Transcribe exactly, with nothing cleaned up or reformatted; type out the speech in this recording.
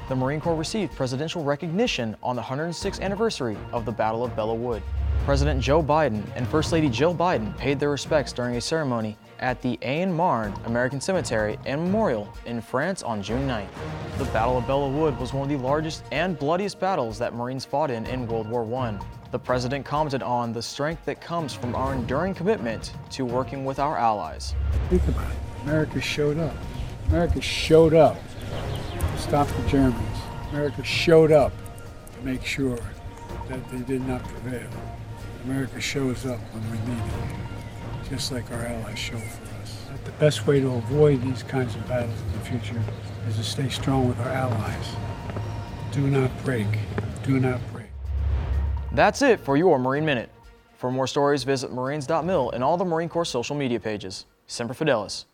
the Marine Corps received presidential recognition on the one hundred sixth anniversary of the Battle of Belleau Wood. President Joe Biden and First Lady Jill Biden paid their respects during a ceremony at the Aisne-Marne American Cemetery and Memorial in France on June ninth. The Battle of Belleau Wood was one of the largest and bloodiest battles that Marines fought in in World War One. The president commented on the strength that comes from our enduring commitment to working with our allies. Think about it. America showed up. America showed up to stop the Germans. America showed up to make sure that they did not prevail. America shows up when we need it, just like our allies show for us. The best way to avoid these kinds of battles in the future is to stay strong with our allies. Do not break. Do not break. That's it for your Marine Minute. For more stories, visit marines dot mil and all the Marine Corps social media pages. Semper Fidelis.